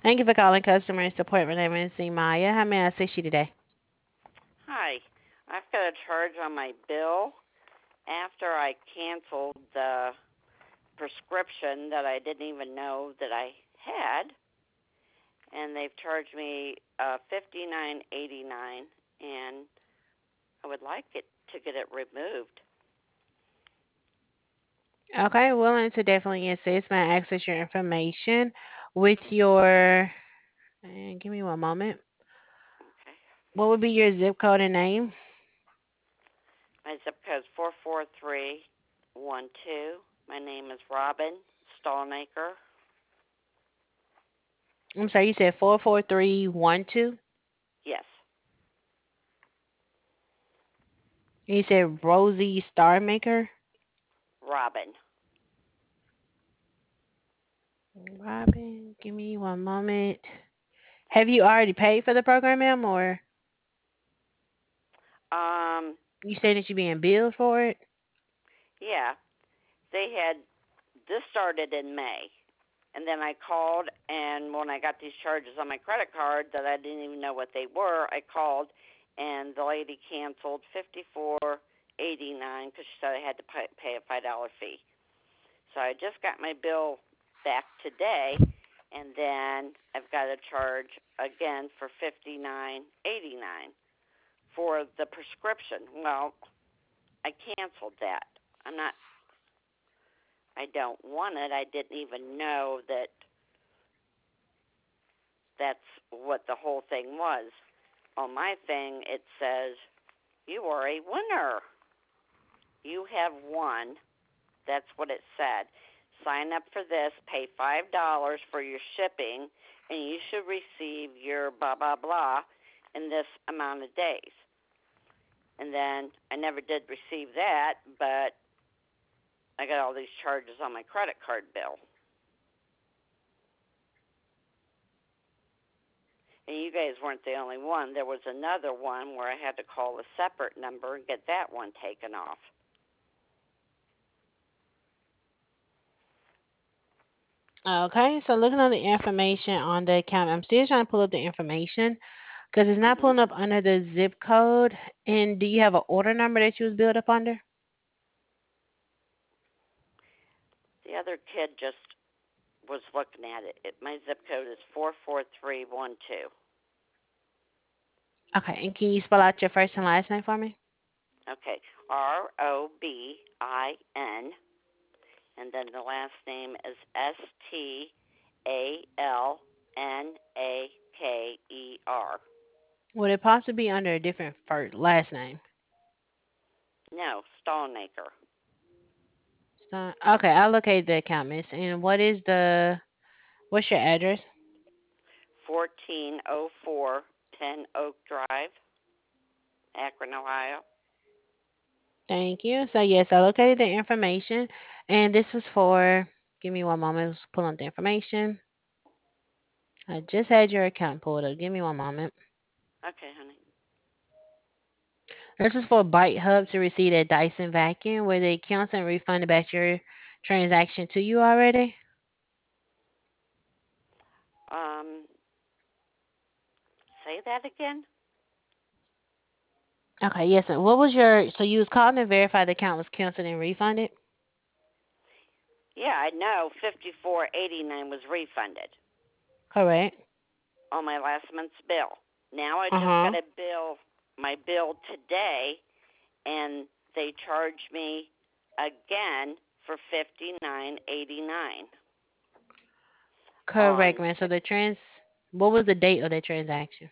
Thank you for calling customer support. My name is Maya. How may I assist you today? Hi. I've got a charge on my bill after I canceled the prescription that I didn't even know that I had, and they've charged me $59.89, and I would like it to get it removed. Okay, willing to definitely assist. May I access your information with your, and give me one moment. Okay. What would be your zip code and name? My zip code is 44312. My name is Robin Stallmaker. I'm sorry, you said 44312. Yes, You said Rosie Starmaker. Robin. Robin, give me one moment. Have you already paid for the program, ma'am, or Um, you saying that you're being billed for it? yeah, they had this started in May. And then I called, and when I got these charges on my credit card that I didn't even know what they were, I called, and the lady canceled $54.89 because she said I had to pay a $5 fee. So I just got my bill back today, and then I've got a charge again for $59.89 for the prescription. Well, I canceled that. I'm not. I don't want it. I didn't even know that that's what the whole thing was. On my thing, it says, you are a winner. You have won. That's what it said. Sign up for this, pay $5 for your shipping, and you should receive your blah, blah, blah in this amount of days. And then I never did receive that, but I got all these charges on my credit card bill. And you guys weren't the only one. There was another one where I had to call a separate number and get that one taken off. Okay, so looking at the information on the account, I'm still trying to pull up the information because it's not Mhm. pulling up under the zip code. And do you have an order number that you was built up under? The other kid just was looking at it. My zip code is 44312. Okay, and can you spell out your first and last name for me? Okay, Robin, and then the last name is Stalnaker. Would it possibly be under a different first last name? No, Stallnaker. Okay, I'll locate the account, miss. And what's your address? 1404 10 Oak Drive, Akron, Ohio. Thank you. So yes, I located the information, and this was for. Give me one moment. Let's pull up the information. I just had your account pulled up. Give me one moment. Okay, honey. This is for Bite Hub to receive a Dyson vacuum where the accountant refunded back your transaction to you already. Um, say that again? Okay, yes, sir. What was your, so you was calling to verify the account was canceled and refunded? Yeah, I know 54.89 was refunded Correct. on my last month's bill. Now I just got Uh-huh. a bill, my bill today, and they charged me again for 59.89 Correct, on man. So what was the date of that transaction?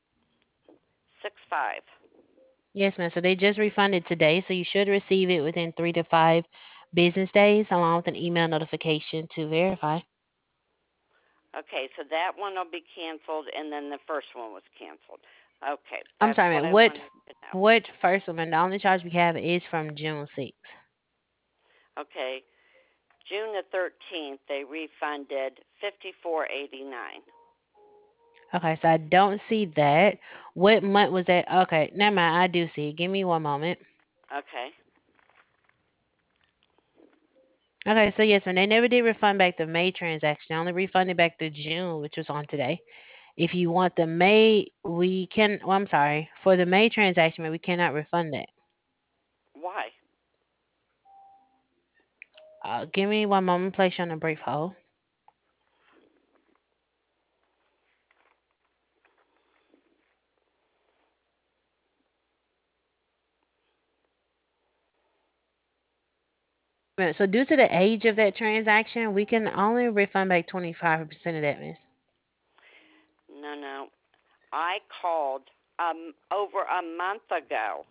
6/5. Yes, ma'am. So they just refunded today, so you should receive it within 3 to 5 business days, along with an email notification to verify. Okay, so that one will be canceled, and then the first one was canceled. Okay, I'm that's sorry, what man. I What wanted to know. what first one, man? The only charge we have is from June 6th. Okay, June the 13th, they refunded 54.89. Okay, so I don't see that. What month was that? Okay, never mind. I do see it. Give me one moment. Okay. Okay, so yes, when they never did refund back the May transaction, they only refunded back the June, which was on today. If you want the May, we can. Well, I'm sorry, for the May transaction, we cannot refund that. Why? Give me one moment, place you on a brief hold. So due to the age of that transaction, we can only refund back 25% of that, miss. No, no. I called over a month ago.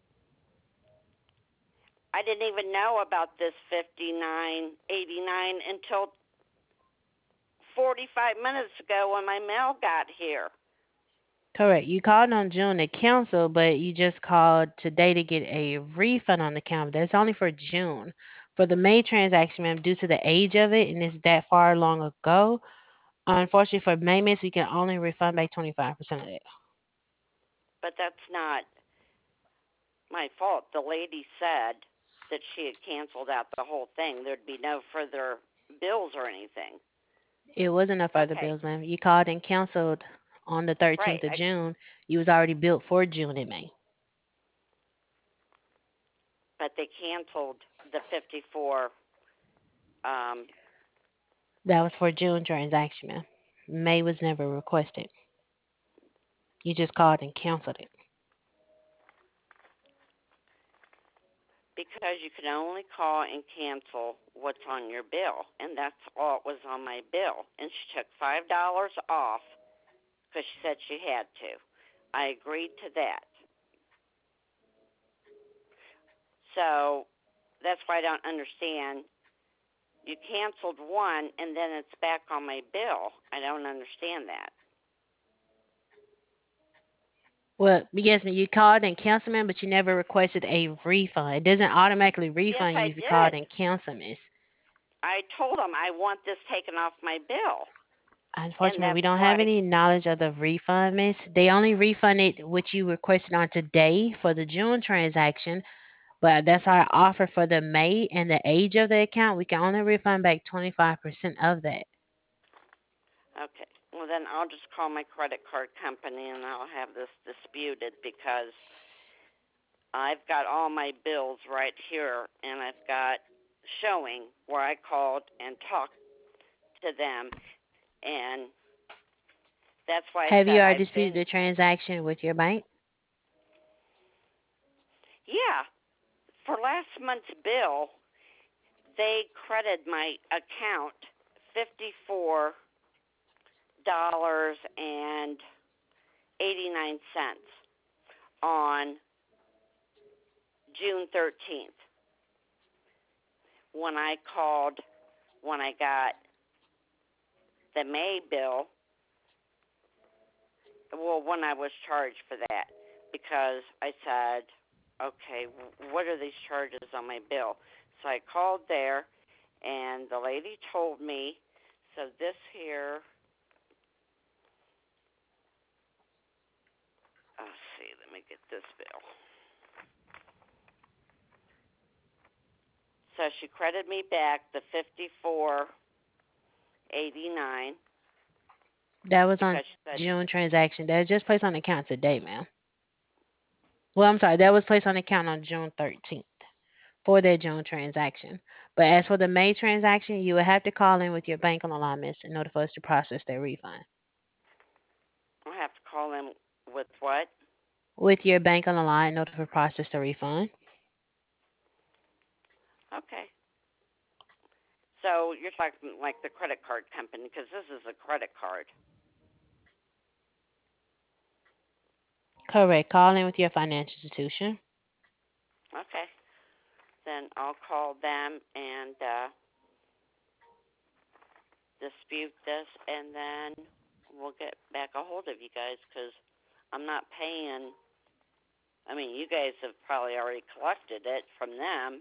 I didn't even know about this 59.89 until 45 minutes ago when my mail got here. Correct. You called on June to cancel, but you just called today to get a refund on the account. That's only for June. For the May transaction, ma'am, due to the age of it and it's that far long ago, unfortunately for May, miss, we can only refund back 25% of it. But that's not my fault. The lady said that she had canceled out the whole thing. There'd be no further bills or anything. It wasn't no further Okay, bills, ma'am. You called and canceled on the right. 13th of June. You was already billed for June and May. But they canceled the 54. Um, That was for June transaction, ma'am. May was never requested. You just called and canceled it. because you can only call and cancel what's on your bill, and that's all it was on my bill. And she took $5 off because she said she had to. I agreed to that. So that's why I don't understand. You canceled one and then it's back on my bill. I don't understand that. Well, yes, ma'am, you called and canceled, ma'am, but you never requested a refund. It doesn't automatically Yes, refund I you if you called did. and cancel, miss. I told them I want this taken off my bill, and Unfortunately, we that's don't have why. any knowledge of the refund, miss. They only refunded what you requested on today for the June transaction, but that's our offer for the May and the age of the account. We can only refund back 25% of that. Okay, well then I'll just call my credit card company and I'll have this disputed because I've got all my bills right here, and I've got showing where I called and talked to them, and that's why I Have you said already I've disputed been. the transaction with your bank? Yeah, for last month's bill, they credited my account $54.89 on June 13th when I called when I got the May bill. Well, when I was charged for that, because I said, okay, what are these charges on my bill? So I called there, and the lady told me, so this here, let's see, let me get this bill. So she credited me back the 54.89 That was on because she said, June transaction. That was just placed on the account today, ma'am. Well, I'm sorry, that was placed on the account on June 13th for that June transaction. But as for the May transaction, you would have to call in with your bank on the line, miss, in order for us to process that refund. I have to call them with what? With your bank on the line in order to process the refund. Okay. So you're talking like the credit card company because this is a credit card. Correct. Call in with your financial institution. Okay. Then I'll call them and dispute this, and then we'll get back a hold of you guys because I'm not paying. I mean, you guys have probably already collected it from them.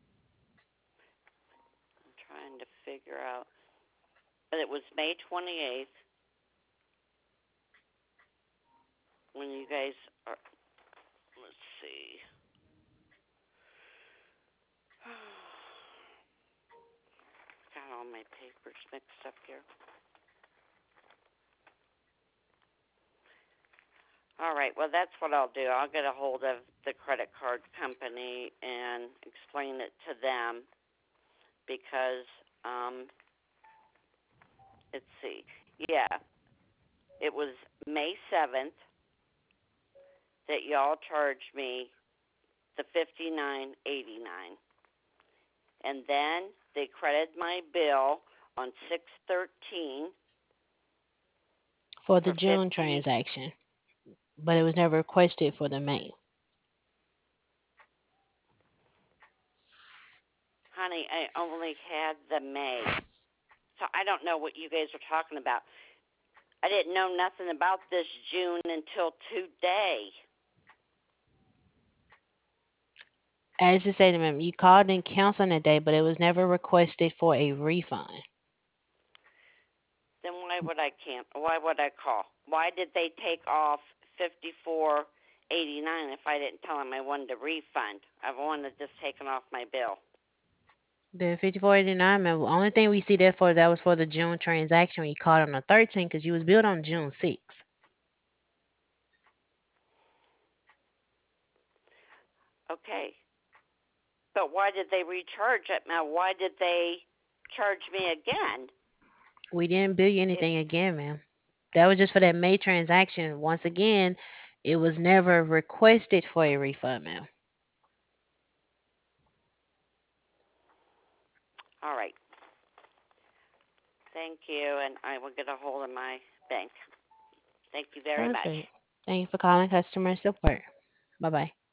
I'm trying to figure out. But it was May 28th when you guys are. Let's see. all my papers mixed up here. All right, well, that's what I'll do. I'll get a hold of the credit card company and explain it to them because, let's see. Yeah, it was May 7th that y'all charged me the $59.89. And then they credited my bill on 6/13 For the for June 50. transaction, but it was never requested for the May. Honey, I only had the May. So I don't know what you guys are talking about. I didn't know nothing about this June until today. As you say to them, you called and canceled that day, but it was never requested for a refund. Then why would I call? Why did they take off 54.89 if I didn't tell them I wanted a refund? I wanted this taken off my bill. The 54.89, man. The only thing we see that for that was for the June transaction when you called on the 13th because you was billed on June 6th. Okay. But why did they recharge it? Now, why did they charge me again? We didn't bill you If anything again, ma'am. That was just for that May transaction. Once again, it was never requested for a refund, ma'am. all right, thank you, and I will get a hold of my bank. Thank you very much. Perfect. Thank you for calling customer support. Bye bye.